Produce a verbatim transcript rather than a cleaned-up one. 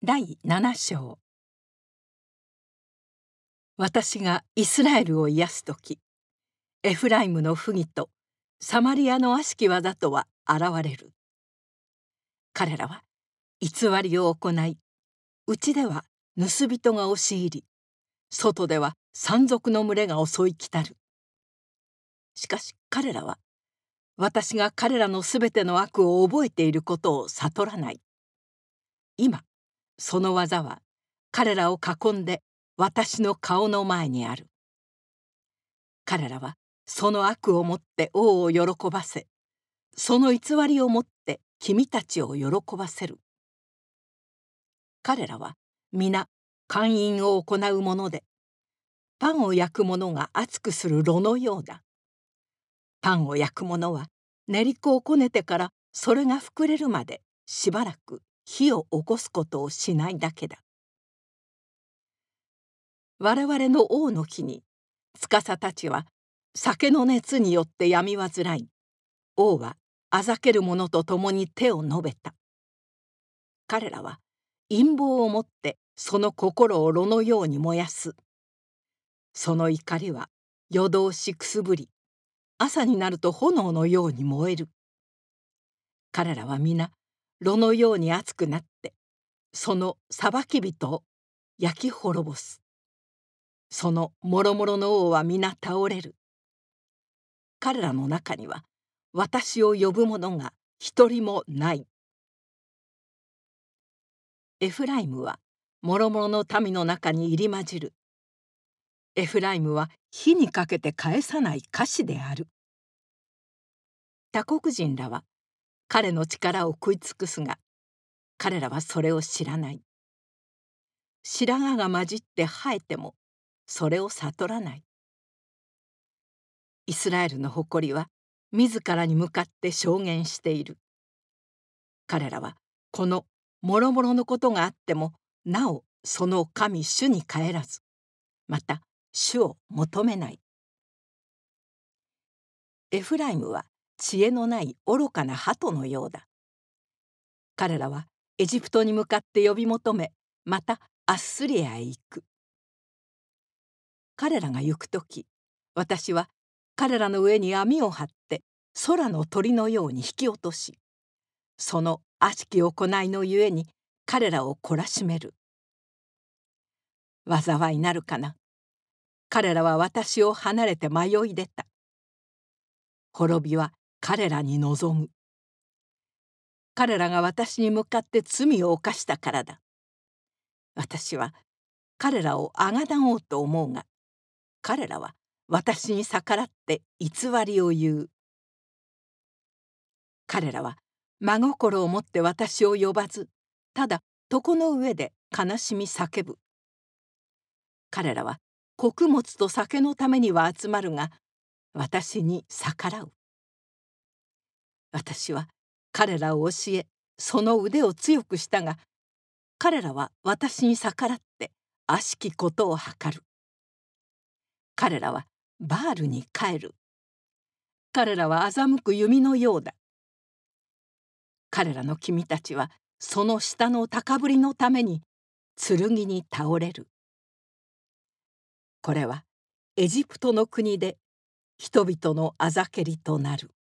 だいなな章。私がイスラエルを癒すとき、エフライムの不義とサマリアの悪しき技とは現れる。彼らは偽りを行い、内では盗人が押し入り、外では山賊の群れが襲い来たる。しかし彼らは、私が彼らのすべての悪を覚えていることを悟らない。今、その技は彼らを囲んで私の顔の前にある。彼らはその悪をもって王を喜ばせ、その偽りをもって君たちを喜ばせる。彼らは皆姦淫を行うもので、パンを焼く者が熱くする炉のようだ。パンを焼く者は練り粉をこねてからそれが膨れるまでしばらく火を起こすことをしないだけだ。我々の王の日に司たちは酒の熱によって病み患い、王はあざける者と共に手を述べた。彼らは陰謀をもってその心を炉のように燃やす。その怒りは夜通しくすぶり、朝になると炎のように燃える。彼らは皆炉のように熱くなって、その裁き人を焼き滅ぼす。そのもろもろの王は皆倒れる。彼らの中には私を呼ぶ者が一人もない。エフライムはもろもろの民の中に入り混じる。エフライムは火にかけて返さない菓子である。他国人らは彼の力を食い尽くすが、彼らはそれを知らない。白髪が混じって生えてもそれを悟らない。イスラエルの誇りは自らに向かって証言している。彼らはこのもろもろのことがあってもなおその神主に帰らず、また主を求めない。エフライムは知恵のない愚かな鳩のようだ。彼らはエジプトに向かって呼び求め、またアッスリアへ行く。彼らが行くとき、私は彼らの上に網を張って空の鳥のように引き落とし、その悪しき行いのゆえに彼らを懲らしめる。災いなるかな。彼らは私を離れて迷い出た。滅びは彼らに望む。彼らが私に向かって罪を犯したからだ。私は彼らをあがなおうと思うが、彼らは私に逆らって偽りを言う。彼らは真心を持って私を呼ばず、ただ床の上で悲しみ叫ぶ。彼らは穀物と酒のためには集まるが、私に逆らう。私は彼らを教え、その腕を強くしたが、彼らは私に逆らって悪しきことを図る。彼らはバールに帰る。彼らは欺く弓のようだ。彼らの君たちはその下の高ぶりのために剣に倒れる。これはエジプトの国で人々のあざけりとなる。